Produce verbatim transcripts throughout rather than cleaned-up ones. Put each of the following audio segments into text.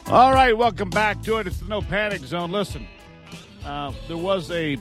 All right, welcome back to it. It's the No Panic Zone. Listen, uh, there was a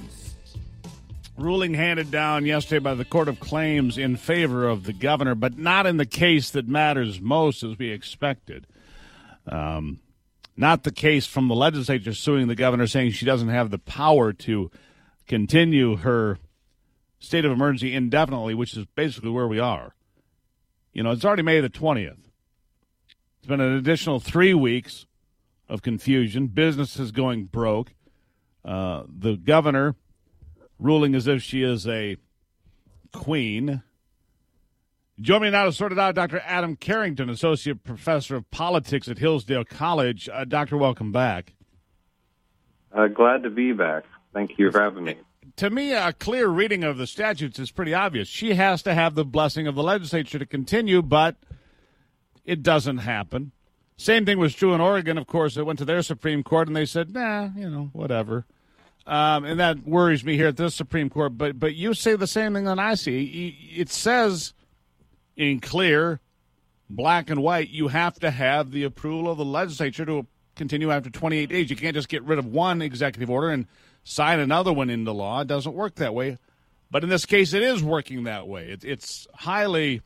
ruling handed down yesterday by the Court of Claims in favor of the governor, but not in the case that matters most, as we expected. Um, not the case from the legislature suing the governor, saying she doesn't have the power to continue her state of emergency indefinitely, which is basically where we are. You know, it's already May the twentieth. It's been an additional three weeks of confusion. Businesses going broke. Uh, the governor ruling as if she is a queen. Join me now to sort it out, Doctor Adam Carrington, Associate Professor of Politics at Hillsdale College. Uh, doctor, welcome back. Uh, glad to be back. Thank you for having me. To me, a clear reading of the statutes is pretty obvious. She has to have the blessing of the legislature to continue, but it doesn't happen. Same thing was true in Oregon, of course. It went to their Supreme Court, and they said, nah, you know, whatever. Um, and that worries me here at this Supreme Court. But but you say the same thing that I see. It says in clear, black and white, you have to have the approval of the legislature to continue after twenty-eight days. You can't just get rid of one executive order and sign another one into law. It doesn't work that way. But in this case, it is working that way. It, it's highly,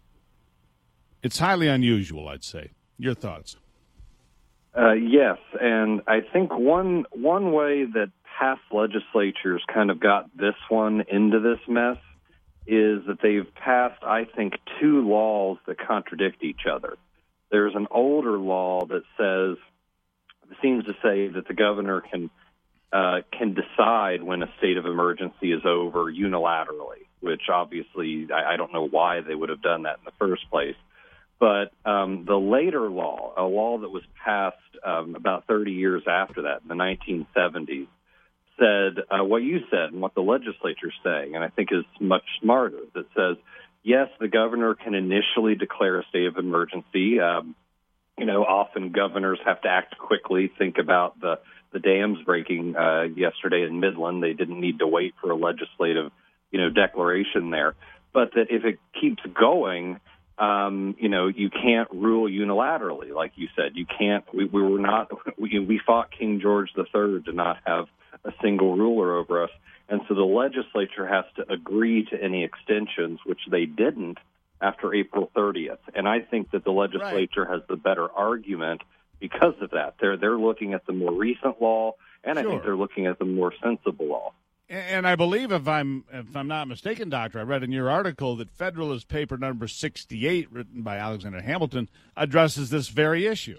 it's highly unusual, I'd say. Your thoughts? Uh, yes, and I think one one way that past legislatures kind of got this one into this mess is that they've passed, I think, two laws that contradict each other. There's an older law that says, seems to say that the governor can uh, can decide when a state of emergency is over unilaterally, which obviously I, I don't know why they would have done that in the first place. But um, the later law, a law that was passed um, about thirty years after that, in the nineteen seventies, said uh, what you said and what the legislature's saying, and I think is much smarter, that says, yes, the governor can initially declare a state of emergency. Um, you know, often governors have to act quickly. Think about the, the dams breaking uh, yesterday in Midland. They didn't need to wait for a legislative, you know, declaration there. But that if it keeps going, Um, you know, you can't rule unilaterally, like you said. You can't. We, we were not. We, we fought King George the Third to not have a single ruler over us, and so the legislature has to agree to any extensions, which they didn't after April thirtieth. And I think that the legislature right. has the better argument because of that. They're they're looking at the more recent law, and sure. I think they're looking at the more sensible law. And I believe, if I'm if I'm not mistaken, Doctor, I read in your article that Federalist Paper number sixty-eight, written by Alexander Hamilton, addresses this very issue.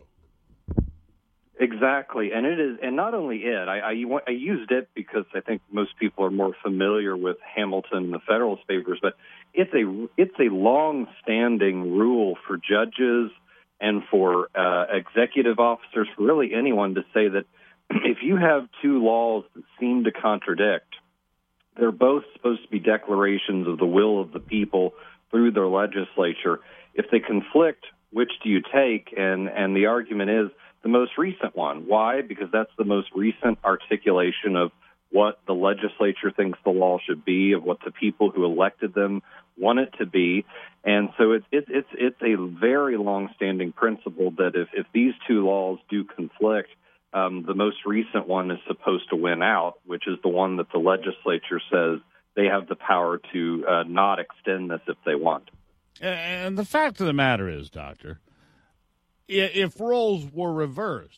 Exactly, and it is, and not only it. I, I, I used it because I think most people are more familiar with Hamilton and the Federalist Papers, but it's a it's a long-standing rule for judges and for uh, executive officers, for really anyone, to say that if you have two laws that seem to contradict, they're both supposed to be declarations of the will of the people through their legislature. If they conflict, which do you take? And, and the argument is the most recent one. Why? Because that's the most recent articulation of what the legislature thinks the law should be, of what the people who elected them want it to be. And so it's it's it's, it's a very long-standing principle that if, if these two laws do conflict, Um, the most recent one is supposed to win out, which is the one that the legislature says they have the power to uh, not extend this if they want. And the fact of the matter is, Doctor, if roles were reversed,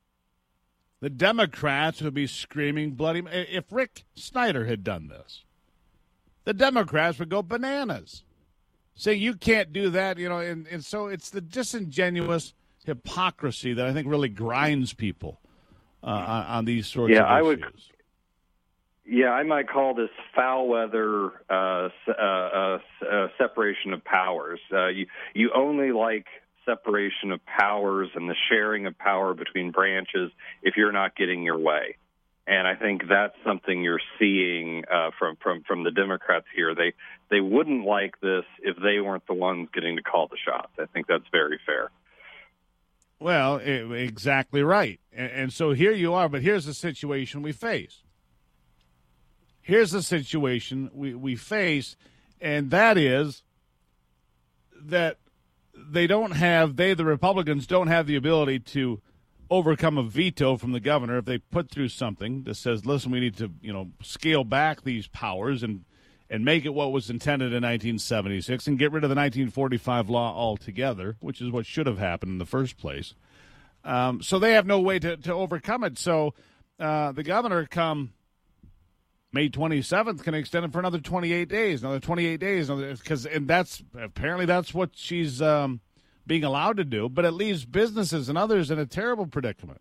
the Democrats would be screaming bloody. If Rick Snyder had done this, the Democrats would go bananas, saying you can't do that, you know. And, and so it's the disingenuous hypocrisy that I think really grinds people uh, on, on these sorts yeah, of issues. I would, yeah, I might call this foul weather uh, uh, uh, uh, separation of powers. Uh, you, you only like separation of powers and the sharing of power between branches if you're not getting your way. And I think that's something you're seeing uh, from, from, from the Democrats here. They they wouldn't like this if they weren't the ones getting to call the shots. I think that's very fair. Well, it, exactly right. And, and so here you are, but here's the situation we face. Here's the situation we, we face, and that is that they don't have, they, the Republicans, don't have the ability to overcome a veto from the governor if they put through something that says, listen, we need to, you know, scale back these powers and and make it what was intended in nineteen seventy-six and get rid of the nineteen forty-five law altogether, which is what should have happened in the first place. Um, so they have no way to, to overcome it. So uh, the governor, come May twenty-seventh, can extend it for another twenty-eight days, another twenty-eight days, because and that's apparently that's what she's um, being allowed to do. But it leaves businesses and others in a terrible predicament.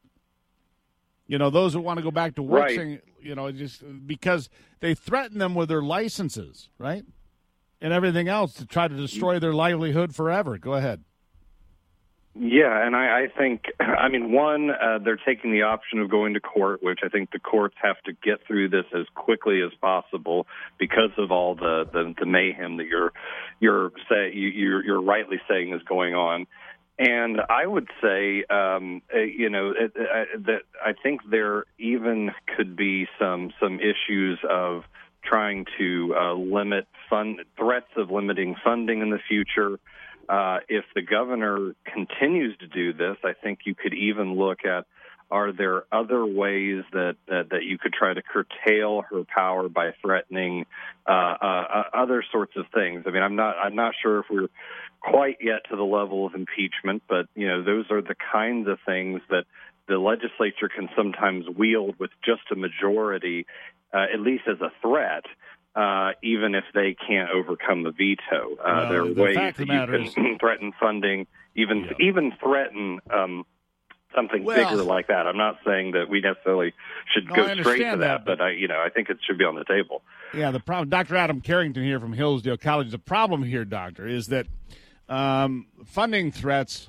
You know, those who want to go back to work, right. saying, you know, just because they threaten them with their licenses, right, and everything else to try to destroy their livelihood forever. Go ahead. Yeah, and I, I think, I mean, one, uh, they're taking the option of going to court, which I think the courts have to get through this as quickly as possible because of all the, the, the mayhem that you're you're say you, you're, you're rightly saying is going on. And I would say, um, uh, you know, it, uh, that I think there even could be some some issues of trying to uh, limit fund threats of limiting funding in the future. Uh, if the governor continues to do this, I think you could even look at, are there other ways that, that, that you could try to curtail her power by threatening uh, uh, other sorts of things? I mean, I'm not I'm not sure if we're quite yet to the level of impeachment, but, you know, those are the kinds of things that the legislature can sometimes wield with just a majority, uh, at least as a threat, uh, even if they can't overcome the veto. Uh, well, there are the ways fact that of the you matter can is, threaten funding, even yeah. even threaten um, something well, bigger like that. I'm not saying that we necessarily should no, go I straight to that, that but, but I, you know, I think it should be on the table. Yeah, the problem, Doctor Adam Carrington here from Hillsdale College. The problem here, Doctor, is that um, funding threats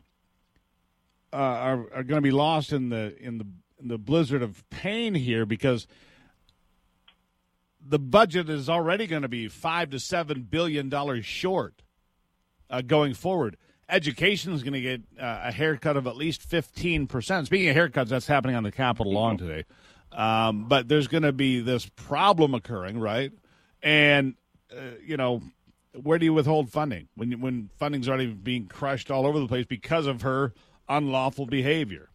uh, are are going to be lost in the in the in the blizzard of pain here, because the budget is already going to be five to seven billion dollars short uh, going forward. Education is going to get uh, a haircut of at least fifteen percent. Speaking of haircuts, that's happening on the Capitol lawn today. Um, but there's going to be this problem occurring, right? And, uh, you know, where do you withhold funding when when funding's already being crushed all over the place because of her unlawful behavior?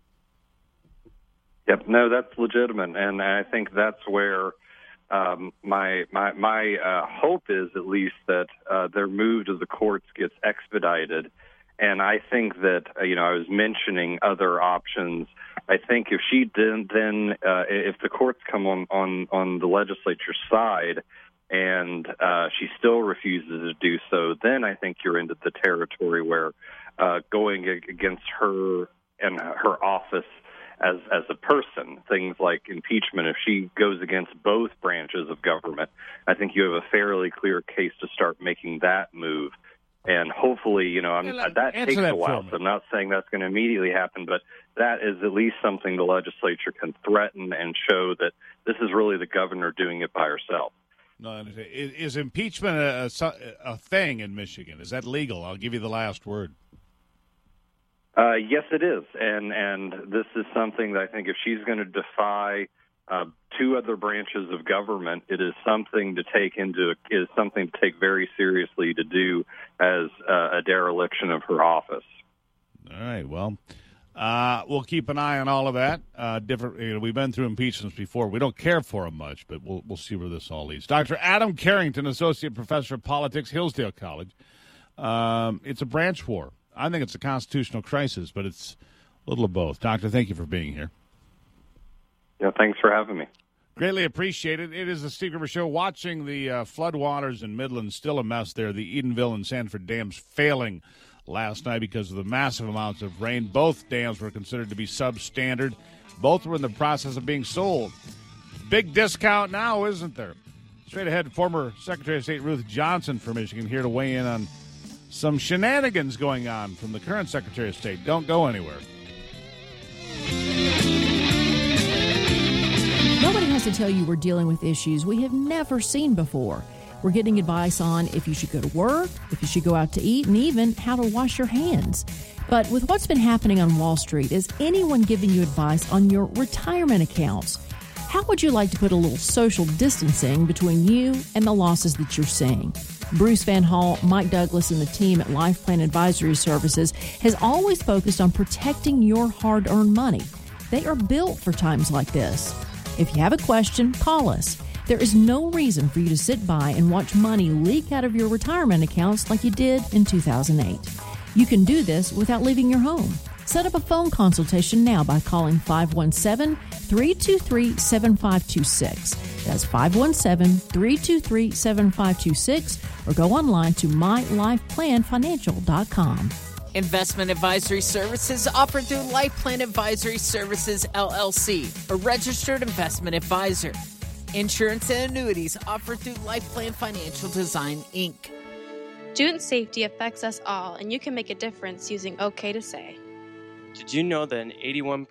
Yep, no, that's legitimate, and I think that's where um, my my my uh, hope is, at least, that uh, their move to the courts gets expedited. And I think that, uh, you know, I was mentioning other options. I think if she didn't, then uh, if the courts come on, on, on the legislature's side and uh, she still refuses to do so, then I think you're into the territory where uh, going against her and her office as as a person, things like impeachment, if she goes against both branches of government, I think you have a fairly clear case to start making that move. And hopefully, you know, I'm, yeah, that takes that a while, so I'm not saying that's going to immediately happen, but that is at least something the legislature can threaten and show that this is really the governor doing it by herself. No, is, is impeachment a, a, a thing in Michigan? Is that legal? I'll give you the last word. Uh, yes, it is, and and this is something that I think if she's going to defy uh, two other branches of government, it is something to take into is something to take very seriously to do as uh, a dereliction of her office. All right, well, uh, we'll keep an eye on all of that. Uh, different, you know, we've been through impeachments before. We don't care for them much, but we'll we'll see where this all leads. Doctor Adam Carrington, Associate Professor of Politics, Hillsdale College. Um, it's a branch war. I think it's a constitutional crisis, but it's a little of both. Doctor, thank you for being here. Yeah, thanks for having me. Greatly appreciated. It is the Steve Gruber Show. Watching the uh, floodwaters in Midland, still a mess there. The Edenville and Sanford dams failing last night because of the massive amounts of rain. Both dams were considered to be substandard. Both were in the process of being sold. Big discount now, isn't there? Straight ahead, former Secretary of State Ruth Johnson from Michigan here to weigh in on some shenanigans going on from the current Secretary of State. Don't go anywhere. Nobody has to tell you we're dealing with issues we have never seen before. We're getting advice on if you should go to work, if you should go out to eat, and even how to wash your hands. But with what's been happening on Wall Street, is anyone giving you advice on your retirement accounts? How would you like to put a little social distancing between you and the losses that you're seeing? Bruce Van Hall, Mike Douglas, and the team at Life Plan Advisory Services has always focused on protecting your hard-earned money. They are built for times like this. If you have a question, call us. There is no reason for you to sit by and watch money leak out of your retirement accounts like you did in two thousand eight. You can do this without leaving your home. Set up a phone consultation now by calling five one seven, three two three, seven five two six. That's five one seven, three two three, seven five two six, or go online to my life plan financial dot com. Investment advisory services offered through Life Plan Advisory Services, L L C, a registered investment advisor. Insurance and annuities offered through Life Plan Financial Design, Incorporated. Student safety affects us all, and you can make a difference using OK to Say. Did you know that an eighty-one